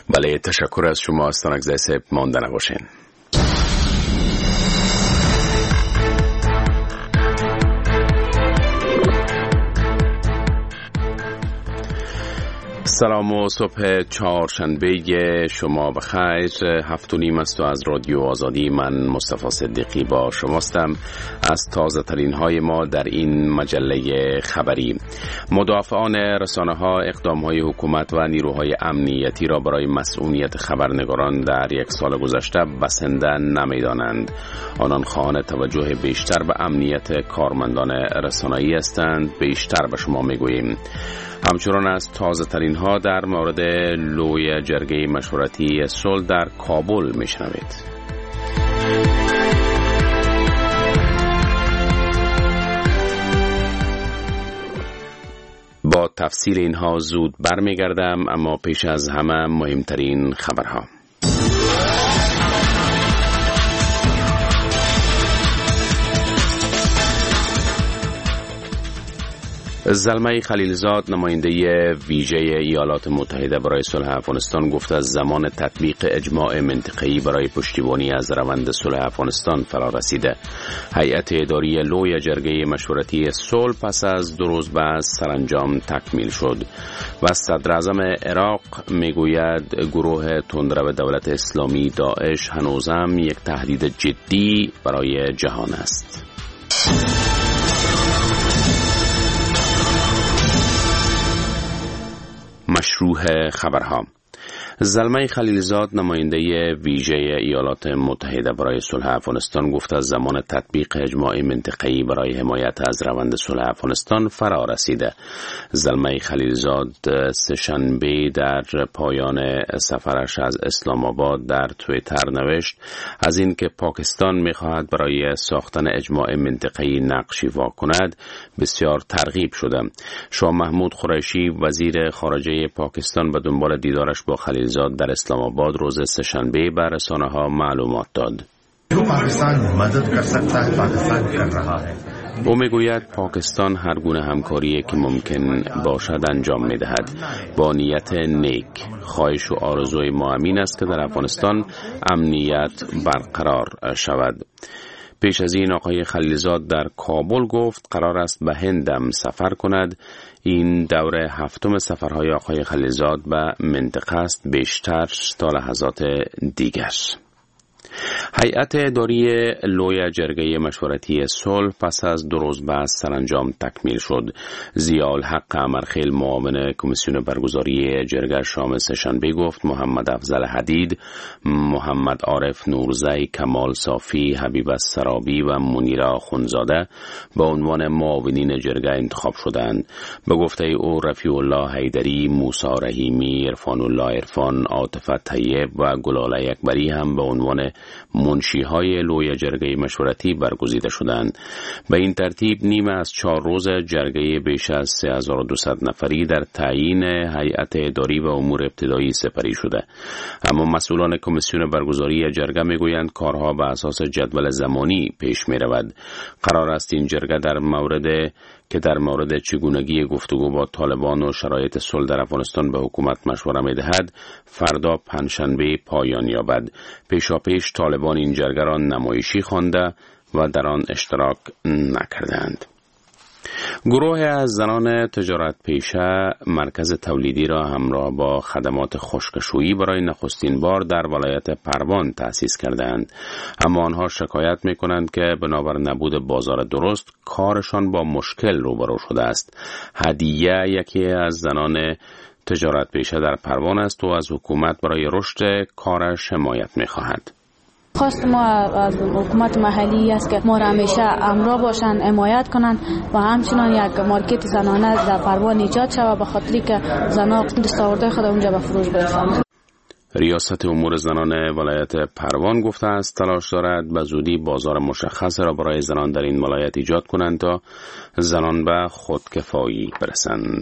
بله، تشکر از شما. استان اگزیسه مانده نباشین. سلام و صبح چهارشنبه شما بخیر. 7:30 است و از رادیو آزادی من مصطفی صدیقی با شماستم. از تازه ترین های ما در این مجله خبری: مدافعان رسانه ها اقدام های حکومت و نیروهای امنیتی را برای مسئولیت خبرنگاران در یک سال گذشته بسنده نمیدانند. آنان خواهان توجه بیشتر به امنیت کارمندان رسانه‌ای هستند. بیشتر به شما میگوییم. همچنان از تازه ترین ها در مورد لوی جرگه مشورتی صلح در کابل میشنوید. با تفصیل اینها زود برمیگردم، اما پیش از همه مهمترین خبرها. زلمه خلیلزاد، نماینده ویژه ایالات متحده برای صلح افغانستان، گفت از زمان تطبیق اجماع منطقه‌ای برای پشتیبانی از روند صلح افغانستان فرا رسیده. هیئت اداری لوی جرگه مشورتی صلح پس از 2 روز بعد سرانجام تکمیل شد و صدر اعظم عراق میگوید گروه تندرو دولت اسلامی داعش هنوزم یک تهدید جدی برای جهان است. مشروع خبرها: زلمه خلیلزاد، نماینده ویژه ایالات متحده برای صلح افغانستان، گفت از زمان تطبیق اجماع منطقه‌ای برای حمایت از روند صلح افغانستان فرا رسیده. زلمه خلیلزاد سه‌شنبه در پایان سفرش از اسلام آباد در توییتر نوشت از اینکه پاکستان می‌خواهد برای ساختن اجماع منطقه‌ای نقش ایفا کند بسیار ترغیب شدم. شاه محمود قریشی، وزیر خارجه پاکستان، به دنبال دیدارش با خلیلزاد در اسلام آباد روز سه‌شنبه به رسانه‌ها معلومات داد. او میگوید پاکستان هر گونه همکاری که ممکن باشد انجام می‌دهد. با نیت نیک، خواهش و آرزوی ما همین است که در افغانستان امنیت برقرار شود. پیش از این آقای خلیلزاد در کابل گفت قرار است به هندم سفر کند. این دوره 7م سفرهای آقای خلیلزاد به منطقه است، بیشتر تا لحظات دیگر. هیئت اداری لوی جرگه مشورتی صلح پس از 2 روز بعد سرانجام تکمیل شد. ضیاءالحق امرخیل، معاون کمیسیون برگزاری جرگه، شام سه‌شنبه گفت محمد افضل حدید، محمد عارف نورزی، کمال صافی، حبیب السرابی و منیره آخونزاده به عنوان معاونین جرگه انتخاب شدند. به گفته او رفیع الله حیدری، موسی رحیمی، عرفان الله عرفان، عاطفه طیب و گلاله اکبری هم به عنوان منشی‌های لوی جرگه مشورتی برگزیده شدند. به این ترتیب نیمه از 4 روز جرگه بیش از 3200 نفری در تعیین هیئت اداری و امور ابتدایی سپری شده. اما مسئولان کمیسیون برگزاری جرگه میگویند کارها به اساس جدول زمانی پیش می رود. قرار است این جرگه در مورد چگونگی گفتگو با طالبان و شرایط صلح در افغانستان به حکومت مشوره می‌دهد فردا پنجشنبه پایان یابد. پیشاپیش طالبان این جرگه را نمایشی خوانده و در آن اشتراک نکردند. گروه از زنان تجارت پیشه مرکز تولیدی را همراه با خدمات خشکشویی برای نخستین بار در ولایت پروان تأسیس کردند. اما آنها شکایت می‌کنند که بنابر نبود بازار درست کارشان با مشکل روبرو شده است. هدیه یکی از زنان تجارت پیشه در پروان است و از حکومت برای رشد کارش حمایت می‌خواهد. خواست ما از حکومت محلی است که ما را همیشه همراه باشند، حمایت کنند و همچنان یک مارکت زنانه در پروان ایجاد شود به خاطری که زنان دستاوردهای خود اونجا به فروش برسانند. ریاست امور زنان ولایت پروان گفته است تلاش دارد به زودی بازار مشخص را برای زنان در این ولایت ایجاد کنند تا زنان به خودکفایی برسند.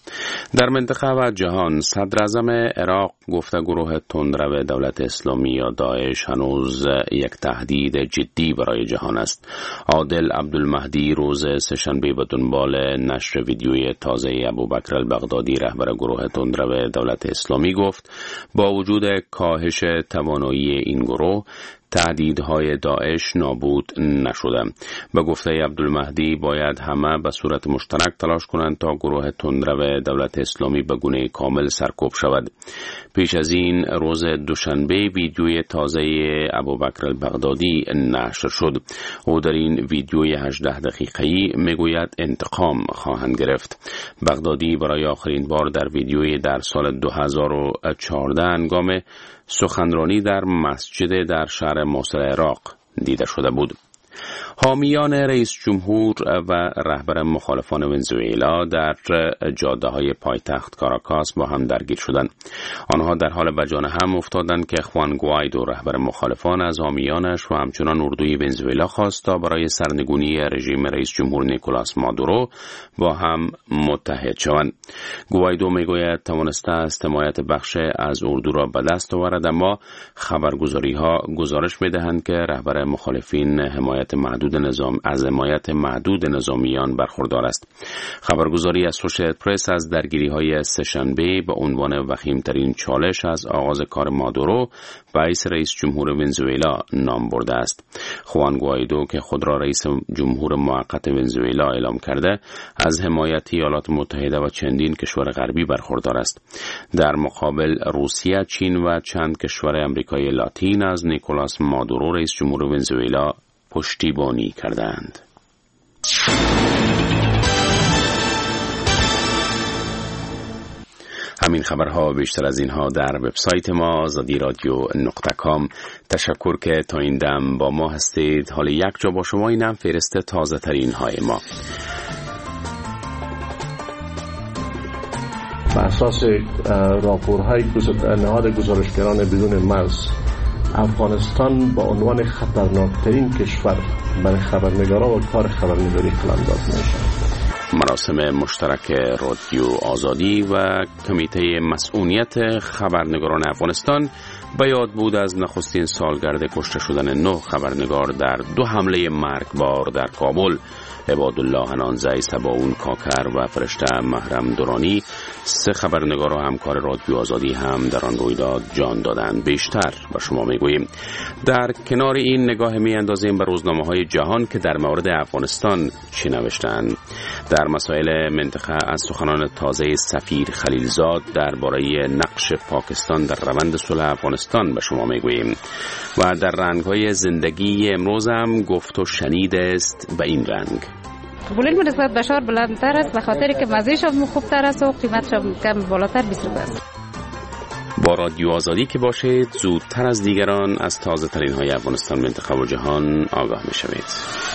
در منطقه و جهان، صدر اعظم عراق گفته گروه تندرو دولت اسلامی یا داعش هنوز یک تهدید جدی برای جهان است. عادل عبدالمهدی روز سه‌شنبه به دنبال نشر ویدیوی تازه ابوبکر البغدادی رهبر گروه تندرو دولت اسلامی گفت با وجود کاهش توانایی این گروه تهدیدهای داعش نابود نشده. به گفته عبدالمهدی باید همه به صورت مشترک تلاش کنند تا گروه تندرو دولت اسلامی به گونه کامل سرکوب شود. پیش از این روز دوشنبه ویدیوی تازه ابوبکر البغدادی نشر شد. او در این ویدیوی 18 دقیقه‌ای میگوید انتقام خواهند گرفت. بغدادی برای آخرین بار در ویدیوی در سال 2014 هنگام سخنرانی در مسجد در شهر موصل عراق دیده شده بود. حامیان رئیس جمهور و رهبر مخالفان ونزوئلا در جاده‌های پایتخت کاراکاس با هم درگیر شدند. آنها در حال به جان هم افتادند که خوان گوایدو رهبر مخالفان از حامیانش و همچنان اردوی ونزوئلا خواست تا برای سرنگونی رژیم رئیس جمهور نیکولاس مادورو با هم متحد شوند. گوایدو میگوید توانسته است حمایت بخش از اردو را به دست آورد، اما خبرگزاری‌ها گزارش می‌دهند که رهبر مخالفین حمایت محدود نظامیان برخوردار است. خبرگزاری اسوشییتد پرس از درگیری‌های سه‌شنبه به عنوان وخیم‌ترین چالش از آغاز کار مادورو رئیس جمهور ونزوئلا نام برده است. خوان گوایدو که خود را رئیس جمهور موقت ونزوئلا اعلام کرده، از حمایت ایالات متحده و چندین کشور غربی برخوردار است. در مقابل روسیه، چین و چند کشور آمریکای لاتین از نیکولاس مادورو رئیس جمهور ونزوئلا پشتیبانی کردند. همین خبرها بیشتر از اینها در وبسایت ما azadiradio.com. تشکر که تا این دم با ما هستید. حال یک جا با شما اینم فهرست تازه ترین های ما. بر اساس راپورهای نهاد گزارشگران بدون مرز، افغانستان با عنوان خطرناکترین کشور برای خبرنگاران و کار خبرنگاری قلمداد میشه. مراسم مشترک رادیو آزادی و کمیته مسئولیت خبرنگاران افغانستان به یاد بود از نخستین سالگرد کشته شدن 9 خبرنگار در 2 حمله مرگبار در کابل. عبادالله حنانزی، سباون کاکر و فرشته محرم دورانی، 3 خبرنگار و همکار رادیو آزادی هم در آن رویداد جان دادند. بیشتر به شما میگوییم. در کنار این نگاه میاندازیم به روزنامه‌های جهان که در مورد افغانستان چی نوشتند. در مسائل منطقه از سخنان تازه سفیر خلیلزاد درباره نقش پاکستان در روند صلح افغانستان به شما میگوییم و در رنگ‌های زندگی امروز هم گفت و شنید است به این رنگ. بولین نسبت به شار بلندتر است به خاطر که مزه‌ش هم خوبتر است و قیمتش هم کم بالاتر 20 روپیه است. با رادیو آزادی که باشید زودتر از دیگران از تازه ترین های افغانستان، منطقه و جهان آگاه می شوید.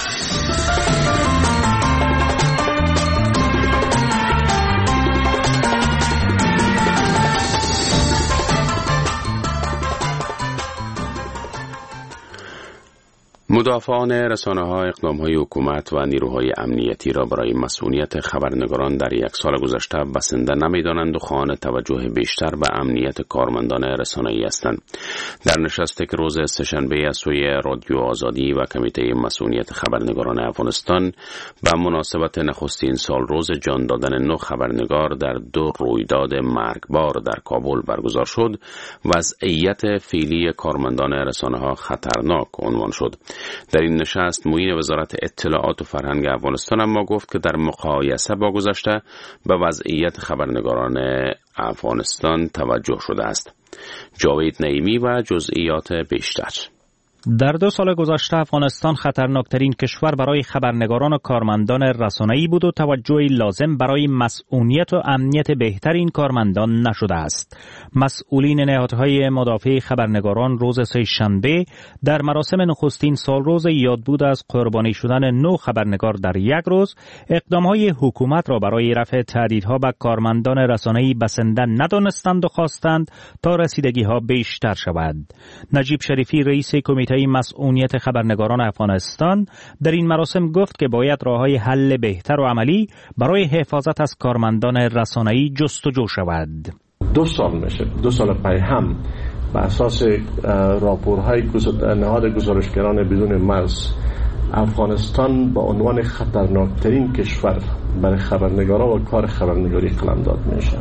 مدافعان رسانه‌ها اقدام‌های حکومت و نیروهای امنیتی را برای مسئولیت خبرنگاران در 1 سال گذشته بسنده نمی‌دانند و خواهان توجه بیشتر به امنیت کارمندان رسانه‌ای هستند. در نشستی که روز سه‌شنبه از سوی رادیو آزادی و کمیته مسئولیت خبرنگاران افغانستان به مناسبت نخستین سال روز جان دادن 9 خبرنگار در 2 رویداد مرگبار در کابل برگزار شد، وضعیت فعلی کارمندان رسانه‌ها خطرناک عنوان شد. در این نشست معین وزارت اطلاعات و فرهنگ افغانستان اما گفت که در مقایسه با گذشته به وضعیت خبرنگاران افغانستان توجه شده است. جاوید نعیمی و جزئیات بیشتر. در 2 سال گذشته افغانستان خطرناکترین کشور برای خبرنگاران و کارمندان رسانه‌ای بود و توجهی لازم برای مسئولیت و امنیت بهتر این کارمندان نشده است. مسئولین نهادهای مدافع خبرنگاران روز سه‌شنبه در مراسم نخستین سالروز یادبود از قربانی شدن 9 خبرنگار در 1 روز اقدامهای حکومت را برای رفع تهدیدها به کارمندان رسانه‌ای بسنده ندانستند و خواستند تا رسیدگی‌ها بیشتر شود. نجیب شریفی رئیس کمیته کمیته مسئولیت خبرنگاران افغانستان در این مراسم گفت که باید راه‌های حل بهتر و عملی برای حفاظت از کارمندان رسانه‌ای جستجو شود. 2 سال میشه، 2 سال پی هم بر اساس راپورهای نهاد گزارشگران بدون مرز افغانستان با عنوان خطرناکترین کشور برای خبرنگاران و کار خبرنگاری قلمداد میشه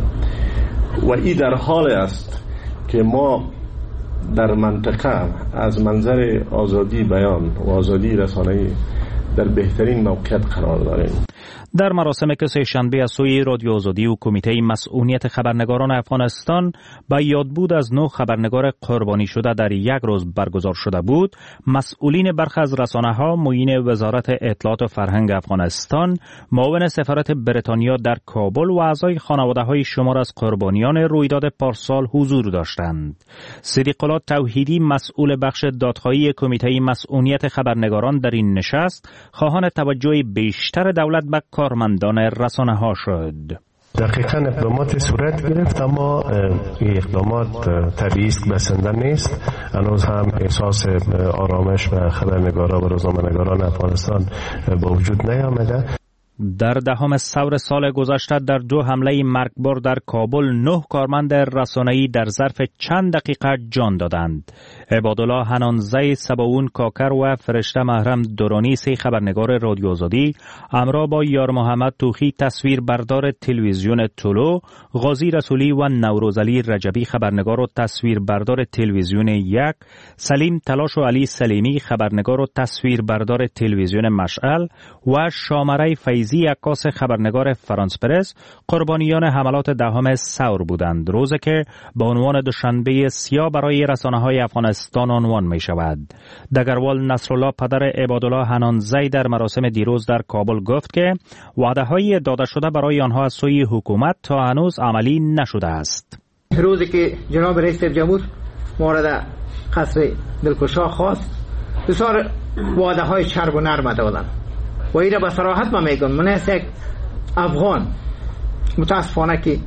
و این در حال است که ما در منطقه از منظر آزادی بیان و آزادی رسانه‌ای در بهترین موقعیت قرار داریم. در مراسم که سه‌شنبه از سوی رادیو آزادی و کمیته مسئولیت خبرنگاران افغانستان به یادبود از 9 خبرنگار قربانی شده در یک روز برگزار شده بود، مسئولین برخی از رسانه‌ها، معین وزارت اطلاعات و فرهنگ افغانستان، معاون سفارت بریتانیا در کابل و اعضای خانواده‌های شمار از قربانیان رویداد پارسال حضور داشتند. صدیق الله توحیدی، مسئول بخش دادخواهی کمیته مسئولیت خبرنگاران، در این نشست خواهان توجه بیشتر دولت به کارمندان رسانه‌ها شد. دقیقاً اقدامات صورت گرفت، اما این اقدامات طبیعی است که بسنده نیست. هنوز هم احساس آرامش و خبرنگاران و روزنامه‌نگاران افغانستان با وجود نیامده. در 10 ثور سال گذشته در 2 حمله مرگبار در کابل 9 کارمند رسانه‌ای در ظرف چند دقیقه جان دادند. عبادالله حنانزی سباون کاکر و فرشته محرم درانی، 3 خبرنگار رادیو آزادی، همراه با یار محمد توخی تصویربردار تلویزیون طلوع، غازی رسولی و نوروزعلی رجبی خبرنگار و تصویربردار تلویزیون 1، سلیم تلاش و علی سلیمی خبرنگار و تصویربردار تلویزیون مشعل و شامره فیضی عکاس خبرنگار فرانس پرس قربانیان حملات 10 ثور بودند، روزی که به عنوان دوشنبه سیاه برای رسانه‌های افغانستان عنوان می شود. دگروال نصرالله پدر عبادالله حنانزی در مراسم دیروز در کابل گفت که وعده‌های داده شده برای آنها از سوی حکومت تا هنوز عملی نشده است. روزی که جناب رئیس جمهور مورد قصر دلکشا خواست، بسیار وعده‌های چرب و نرم دادند و این را به صراحت ما میگم، من از یک افغان متاسفانه که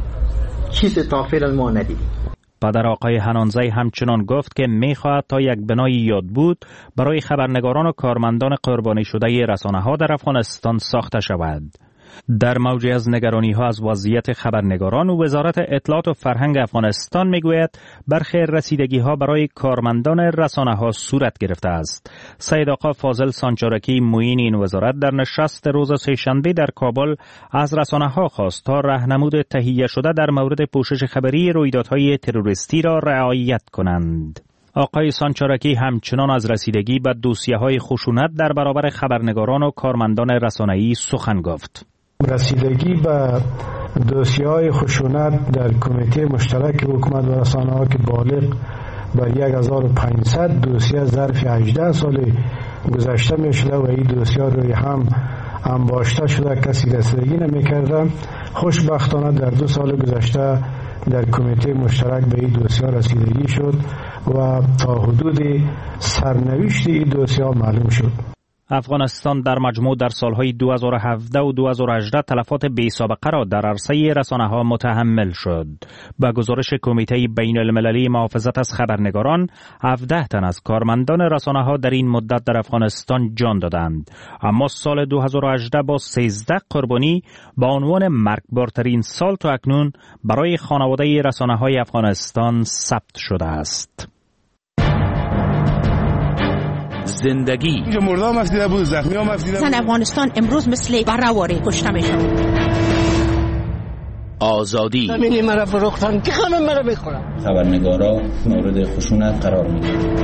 چیز تا فعلا ما ندیدیم. پدر آقای حنانزی همچنان گفت که میخواهد تا یک بنای یادبود برای خبرنگاران و کارمندان قربانی شده رسانه‌ها در افغانستان ساخته شود. در موجی از نگرانی‌ها از وضعیت خبرنگاران، وزارت اطلاعات و فرهنگ افغانستان میگوید برخی رسیدگی‌ها برای کارمندان رسانه‌ها صورت گرفته است. سید آقا فاضل سانچارکی، معین این وزارت، در نشست روز سه‌شنبه در کابل از رسانه‌ها خواست تا راهنمود تهیه شده در مورد پوشش خبری رویدادهای تروریستی را رعایت کنند. آقای سانچارکی همچنان از رسیدگی به دوسیه‌های خشونت در برابر خبرنگاران و کارمندان رسانه‌ای سخن گفت. رسیدگی به دوسیه‌های خشونت در کمیته مشترک حکومت و رسانه‌ها که بالغ بر 1500 دوسیه ظرف 18 سال گذشته می‌شده و این دوسیه روی هم انباشته شده، کسی رسیدگی نمی‌کرده. خوشبختانه در 2 سال گذشته در کمیته مشترک به این دوسیه رسیدگی شد و تا حدود سرنوشت این دوسیه معلوم شد. افغانستان در مجموع در سالهای 2017 و 2018 تلفات بی‌سابقه را در عرصه رسانه‌ها متحمل شد. با گزارش کمیته بین المللی محافظت از خبرنگاران، 17 تن از کارمندان رسانه‌ها در این مدت در افغانستان جان دادند. اما سال 2018 با 13 قربانی با عنوان مرگبارترین سال تا اکنون برای خانواده رسانه‌های افغانستان ثبت شده است. زندگی مردم مفیده بود، زخمی هم مفیده بود. زن افغانستان امروز مثل بره‌واره کشته میشن. آزادی همینی مرا فروختن که خانم مرا بخورم. خبرنگارا مورد خشونت قرار میگیرن.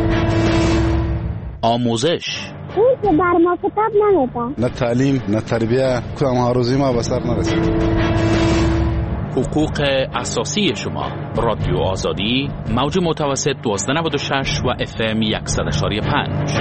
آموزش اون که بر ما کتاب نمیدن. نه تعلیم نه تربیه، کدام هاروزی ما به سر نرسید. حقوق اساسی شما. رادیو آزادی، موج متوسط 1296 و FM 100.5.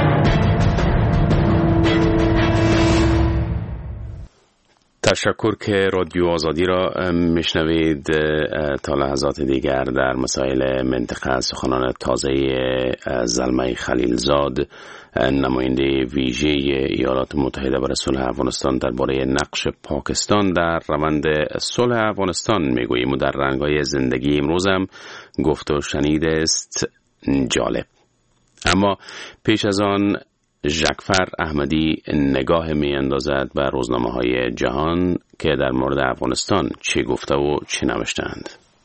تشکر که رادیو آزادی را میشنوید. تا لحظات دیگر در مسائل منطقه سخنان تازه زلمه خلیلزاد، نماینده ویژه ایالات متحده برای صلح افغانستان درباره نقش پاکستان در روند صلح افغانستان میگوییم و در رنگ‌های زندگی امروز هم گفت و شنید است. جالب. اما پیش از آن ژکفر احمدی نگاه می اندازد به روزنامه‌های جهان که در مورد افغانستان چه گفته و چه نوشتند.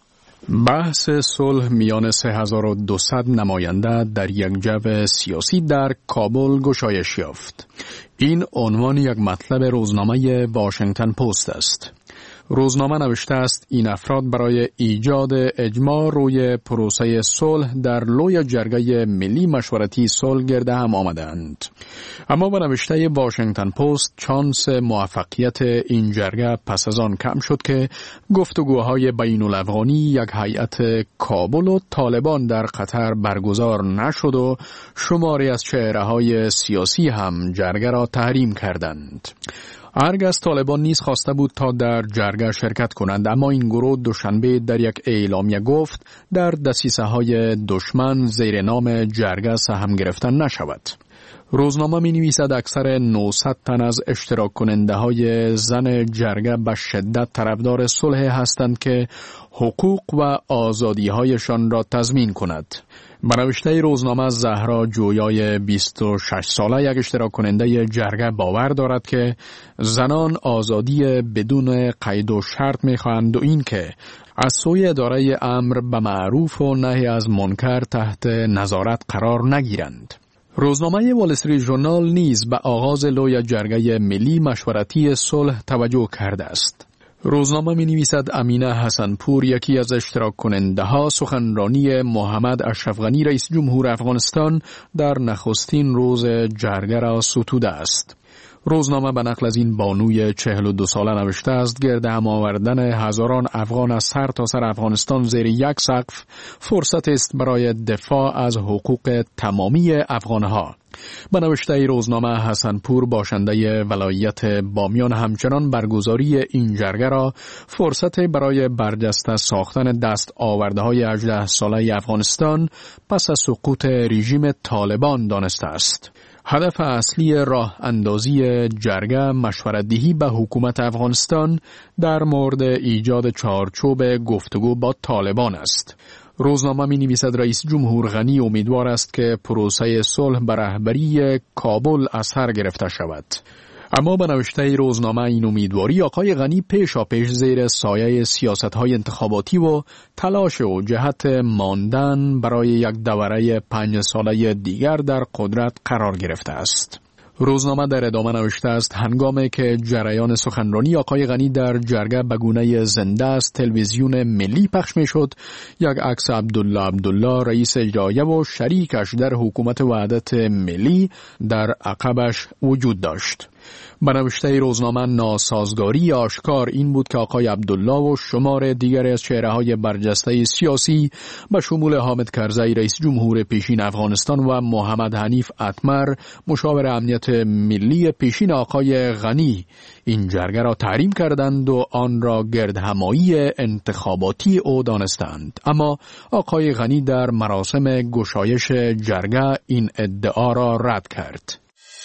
بحث صلح میان 3200 نماینده در یک جو سیاسی در کابل گشایش یافت. این عنوان یک مطلب روزنامه واشنگتن پست است. روزنامه نوشته است این افراد برای ایجاد اجماع روی پروسه صلح در لوی جرگه ملی مشورتی صلح گرد هم آمدند. اما به نوشته واشنگتن پست چانس موفقیت این جرگه پس از آن کم شد که گفتگوهای بین الافغانی یک هیئت کابل و طالبان در قطر برگزار نشد و شماری از چهره‌های سیاسی هم جرگه را تحریم کردند. ارگ از طالبان نیز خواسته بود تا در جرگه شرکت کنند، اما این گروه دوشنبه در یک اعلامیه گفت در دسیسه‌های دشمن زیر نام جرگه سهم گرفتن نشود. روزنامه می نویسد اکثر 900 تن از اشتراک کننده های زن جرگه به شدت طرفدار صلح هستند که حقوق و آزادی هایشان را تضمین کند. به نوشته روزنامه زهرا جویای 26 ساله یک اشتراک کننده جرگه باور دارد که زنان آزادی بدون قید و شرط می خواهند و این که از سوی اداره امر به معروف و نهی از منکر تحت نظارت قرار نگیرند. روزنامه وال استریت ژورنال نیز به آغاز لوی جرگه ملی مشورتی صلح توجه کرده است. روزنامه می نویسد امینه حسنپور یکی از اشتراک کننده ها سخنرانی محمد اشرف غنی رئیس جمهور افغانستان در نخستین روز جرگه را ستوده است. روزنامه به نقل از این بانوی 42 ساله نوشته است گرد هم آوردن هزاران افغان از سر تا سر افغانستان زیر یک سقف فرصت است برای دفاع از حقوق تمامی افغانها. به نوشته روزنامه حسنپور باشنده ولایت بامیان همچنان برگزاری این جرگه را فرصت برای برجسته ساختن دست آورده های 18 ساله افغانستان پس از سقوط رژیم طالبان دانسته است. هدف اصلی راه اندازی جرگه مشورت‌دهی به حکومت افغانستان در مورد ایجاد چارچوب گفتگو با طالبان است. روزنامه می نویسد رئیس جمهور غنی امیدوار است که پروسه صلح به رهبری کابل اثر گرفته شود. اما به نوشته روزنامه این امیدواری آقای غنی پیشاپیش زیر سایه سیاست‌های انتخاباتی و تلاش و جهت ماندن برای یک دوره 5 ساله دیگر در قدرت قرار گرفته است. روزنامه در ادامه نوشته است هنگامی که جریان سخنرانی آقای غنی در جرگه به گونه زنده از تلویزیون ملی پخش می شد، یک عکس عبدالله رئیس اجرایه و شریکش در حکومت وحدت ملی در عقبش وجود داشت. به نوشته روزنامه ناسازگاری آشکار این بود که آقای عبدالله و شمار دیگر از چهره‌های برجسته سیاسی به شمول حامد کرزی رئیس جمهور پیشین افغانستان و محمد حنیف اتمر مشاور امنیت ملی پیشین آقای غنی این جرگه را تحریم کردند و آن را گردهمایی انتخاباتی او دانستند. اما آقای غنی در مراسم گشایش جرگه این ادعا را رد کرد.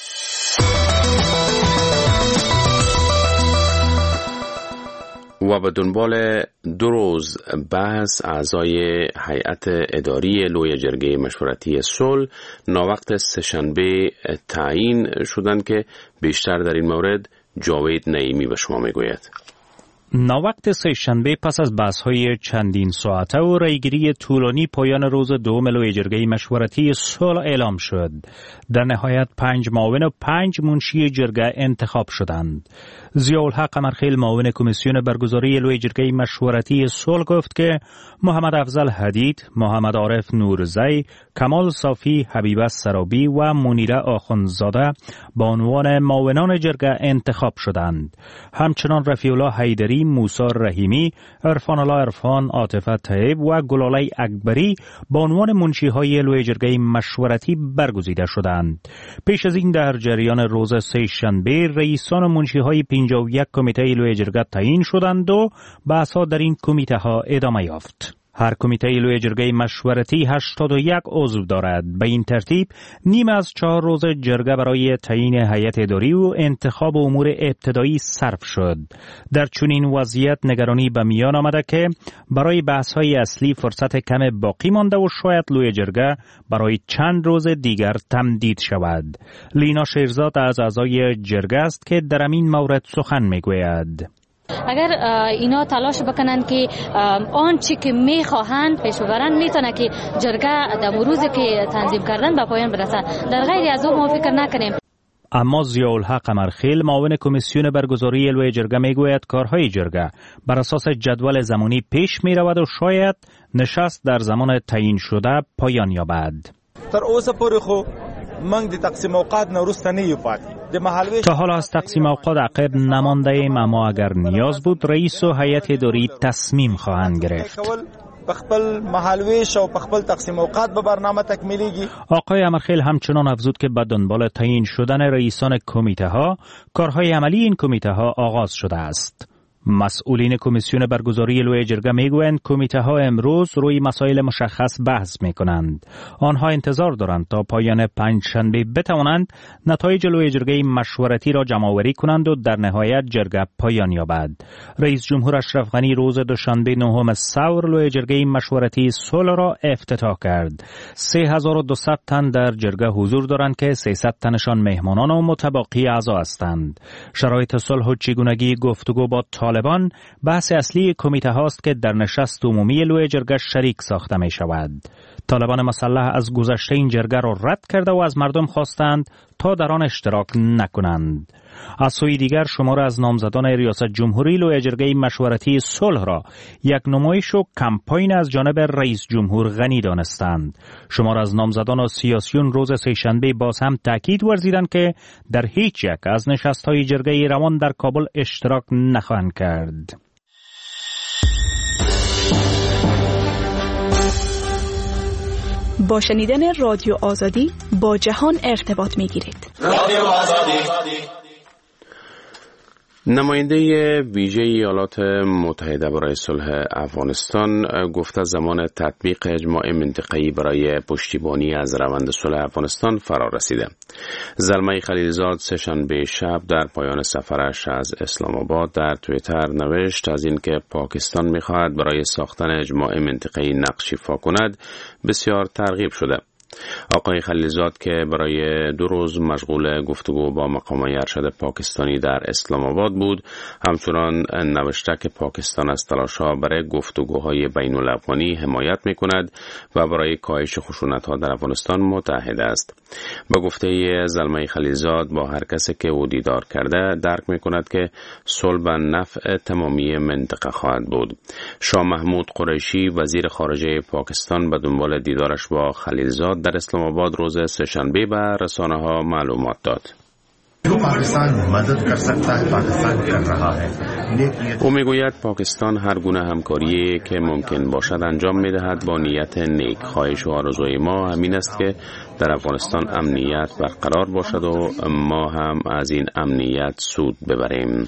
و به دنبال 2 روز بحث اعضای هیئت اداری لوی جرگه مشورتی صلح ناوقت سه‌شنبه تعیین شدند که بیشتر در این مورد جاوید نعیمی به شما میگوید. ناوقت سه‌شنبه پس از بحث‌های چندین ساعته و رأیگیری طولانی پایان روز دوم لوی جرگه مشورتی صلح اعلام شد. در نهایت 5 معاون و 5 منشی جرگه انتخاب شدند. ضیاءالحق قمرخیل معاون کمیسیون برگزاری لوی جرگه مشورتی صلح گفت که محمد افضل حدید، محمد عارف نورزی، کمال صافی، حبیبه سرابی و منیره آخوندزاده با عنوان معاونان جرگه انتخاب شدند. همچنان رفیع الله حیدری، موسی رحیمی، عرفان الله عرفان، عاطفه طیب و گلاله اکبری با عنوان منشی‌های لوی جرگه مشورتی برگزیده شدند. پیش از این در جریان روز سه‌شنبه رئیسان منشی‌های 51 کمیته لوی جرگه تعیین شدند و بحث‌ها در این کمیته ها ادامه یافت. هر کمیته لوی جرگه مشورتی 81 عضو دارد. به این ترتیب نیم از 4 روز جرگه برای تعیین هیئت اداری و انتخاب امور ابتدایی صرف شد. در چنین وضعیت نگرانی به میان آمده که برای بحث‌های اصلی فرصت کم باقی مانده و شاید لوی جرگه برای چند روز دیگر تمدید شود. لینا شیرزاد از اعضای جرگه است که در این مورد سخن میگوید. اگر اینا تلاش بکنن که آنچه که میخواهند پیش ببرن، میتونه که جرگه در روزی که تنظیم کردن به پایان برسه. در غیر از اون ما فکر نکنیم. اما ضیاءالحق قمرخیل معاون کمیسیون برگزاری لوی جرگه میگوید کارهای جرگه بر اساس جدول زمانی پیش میرود و شاید نشست در زمان تعیین شده پایان یابد. تر اوسه پورې خو موږ د تقسیم اوقات نه وروسته نه یو پاتې. تا حالا از تقسیم اوقات عقب نمانده ایم، اما اگر نیاز بود رئیس و هیئت اداری تصمیم خواهند گرفت. خپل مهالویش او خپل تقسیم اوقات به برنامه تکمیلیږي. آقای امرخیل همچنان افزود که به دنبال تعیین شدن رئیسان کمیته ها، کارهای عملی این کمیته ها آغاز شده است. مسئولین کمیسیون برگزاری لوی جرگه میگویند کمیته ها امروز روی مسائل مشخص بحث میکنند. آنها انتظار دارند تا پایان پنجشنبه بتوانند نتایج لوی جرگه مشورتی را جمع‌آوری کنند و در نهایت جرگه پایان یابد. رئیس جمهور اشرف غنی روز دوشنبه 9 ثور لوی جرگه مشورتی صلح را افتتاح کرد. 3200 تن در جرگه حضور دارند که 300 تنشان مهمانان و متبقی اعضا هستند. شرایط صلح و چگونگی گفتگو با طالبان بحث اصلی کمیته هاست که در نشست عمومی لوی جرگه شریک ساخته می شود. طالبان مسلح از گذشته این جرگه را رد کرده و از مردم خواستند تا در آن اشتراک نکنند. از سوی دیگر شمار از نامزدان ریاست جمهوری لوی جرگه مشورتی صلح را یک نمایش و کمپاین از جانب رئیس جمهور غنی دانستند. شمار از نامزدان و سیاسیون روز سه‌شنبه باز هم تاکید ورزیدند که در هیچ یک از نشست‌های جرگه روان در کابل اشتراک نخواهند کرد. با شنیدن رادیو آزادی با جهان ارتباط می‌گیرید. رادیو آزادی. نماینده ویژه ایالات متحده برای صلح افغانستان گفته زمان تطبیق اجماع منطقه‌ای برای پشتیبانی از روند صلح افغانستان فرا رسیده. زلمه خلیلزاد سه‌شنبه شب در پایان سفرش از اسلام آباد در توییتر نوشت از اینکه پاکستان می‌خواهد برای ساختن اجماع منطقه‌ای نقش ایفا کند بسیار ترغیب شده. آقای خلیلزاد که برای 2 روز مشغول گفتگو با مقامات ارشد پاکستانی در اسلام آباد بود، همچنان نوشته که پاکستان از تلاش‌ها برای گفتگوهای بین الافغانی حمایت می‌کند و برای کاهش خشونت‌ها در افغانستان متحد است. با گفته زلمه خلیلزاد با هر کسی که او دیدار کرده درک می‌کند که صلح به نفع تمامی منطقه خواهد بود. شاه محمود قریشی وزیر خارجه پاکستان به دنبال دیدارش با خلیلزاد در اسلام آباد روز سه‌شنبه به رسانه‌ها معلومات داد. او میگوید پاکستان هر گونه همکاری که ممکن باشد انجام می‌دهد با نیت نیک. خواهش و آرزوی ما همین است که در افغانستان امنیت برقرار باشد و ما هم از این امنیت سود ببریم.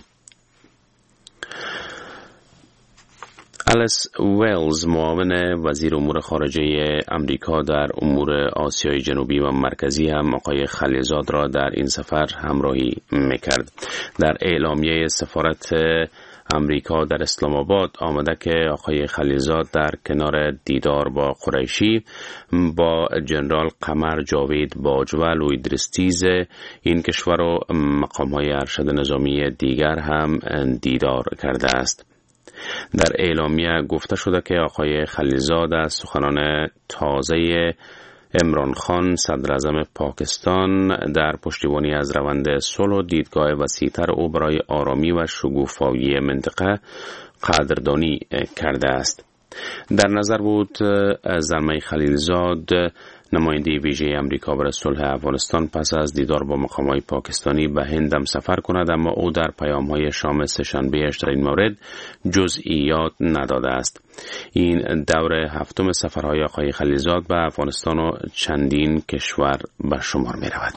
الیس ویلز معاون وزیر امور خارجه امریکا در امور آسیای جنوبی و مرکزی هم آقای خلیلزاد را در این سفر همراهی میکرد. در اعلامیه سفارت امریکا در اسلام آباد آمده که آقای خلیلزاد در کنار دیدار با قریشی با جنرال قمر جاوید باجوال و ادریس این کشور و مقام‌های ارشد نظامی دیگر هم دیدار کرده است. در اعلامیه گفته شده که آقای خلیلزاد از سخنان تازه عمران خان صدر اعظم پاکستان در پشتیبانی از روند صلح و دیدگاه وسیع‌تر او برای آرامی و شگوفایی منطقه قدردانی کرده است. در نظر بود زلمه خلیلزاد نماینده ویژه امریکا برای صلح افغانستان پس از دیدار با مقامات پاکستانی به هند هم سفر کند، اما او در پیام‌های شام سه‌شنبه‌اش در این مورد جزئیات نداده است. این دور هفتم سفرهای آقای خلیلزاد به افغانستان و چندین کشور به شمار می رود.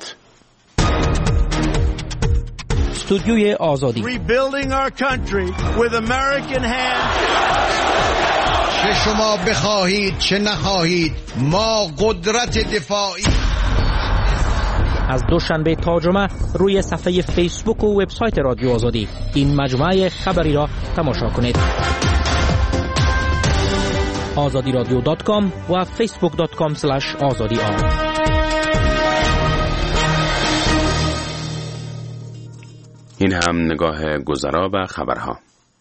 استودیوی آزادی. چه شما بخواهید چه نخواهید ما قدرت دفاعی. از دوشنبه تا جمعه روی صفحه فیسبوک و وبسایت رادیو آزادی این مجموعه خبری را تماشا کنید. azadiradio.com و facebook.com/azadi. این هم نگاه گذرا به خبرها.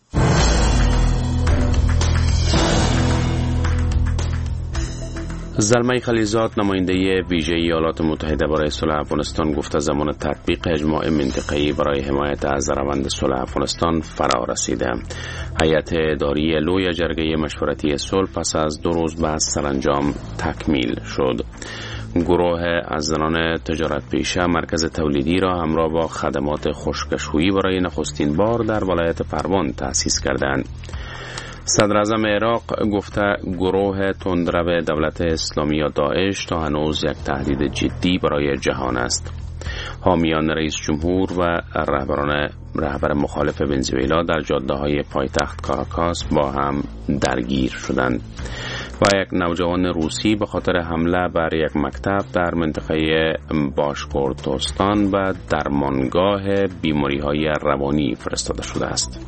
زلمه خلیزاد نماینده ویژه ایالات متحده برای صلح افغانستان گفته زمان تطبیق اجماع منطقه‌ای برای حمایت از روند صلح افغانستان فرا رسیده. هیئت اداری لوی جرگه مشورتی صلح پس از 2 روز بعد سرانجام تکمیل شد. گروه از زنان تجارت پیشه مرکز تولیدی را همراه با خدمات خشکشویی برای نخستین بار در ولایت پروان تأسیس کردند. صدر اعظم عراق گفته گروه تندرو دولت اسلامی یا داعش تا هنوز یک تهدید جدی برای جهان است. حامیان رئیس جمهور و رهبر مخالف ونزوئلا در جاده‌های پایتخت کاراکاس با هم درگیر شدند و یک نوجوان روسی به خاطر حمله بر یک مکتب در منطقه باشکورتوستان و درمانگاه بیماری‌های روانی فرستاده شده است.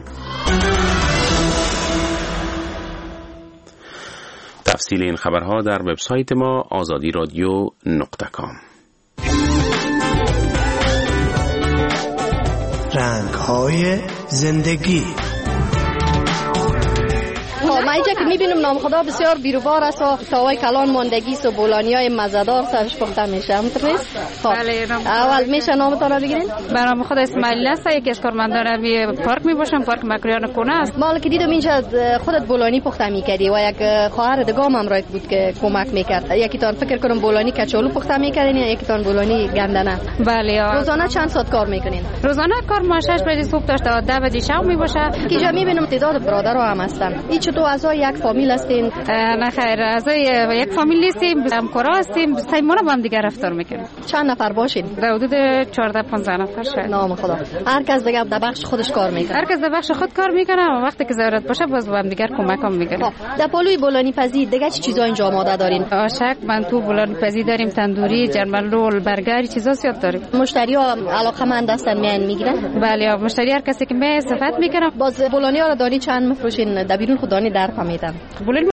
تفصیل این خبرها در وبسایت ما azadiradio.com. رنگ‌های زندگی. ما اینجا که میبینم نام خدا بسیار بیروبار است و تاوای کلان ماندگی و بولانیای مزدار سرش پخته میشه. اول میشه نامتان را بگیرین؟ به نام خدا اسماعیل است، یکی از کارمندان پارک میباشم، پارک مکریان کونه است. مال که دیدم اینجا خودت بولانی پخته میکردی و یک خواهر دگام هم رایت بود که کمک میکرد. یکی تان فکر کنم بولانی کچالو پخته میکردین یا یکی تان بولانی گندنه. بله. روزانه چند ساعت کار میکنین؟ روزانه کار ما 6 بجه صبح تا 10 بجه شب میباشه. اینجا میبینم تعداد برادرها هم هستن. هیچ تو اعضای یک فامیل هستین؟ نه خیر، اعضای یک فامیل نیستیم، همکارا هستیم، سیمون با هم دیگه رفتار میکنیم. چند نفر باشین؟ در حدود 14-15 نفر شاید. نام خدا. هر کس دیگه در بخش خودش کار میکنه. هر کس در بخش خود کار میکنه و وقتی که ضرورت باشه باز با هم دیگه کمک هم میکنه. در پلوی بولانی پزی دیگه چه چیزا اینجا آماده دارین؟ آشک، منتو، بولانی پزی داریم، تندوری، جرمن رول، برگر، چیزا زیاد داریم. مشتری‌ها علاقه‌مند هستن میان میگیرن؟ بله، مشتری هر کسی که می استفاده میکنه. باز بولانی ها رو دانی چند میفروشین؟ در بیرون خود دانی در فهمیدم.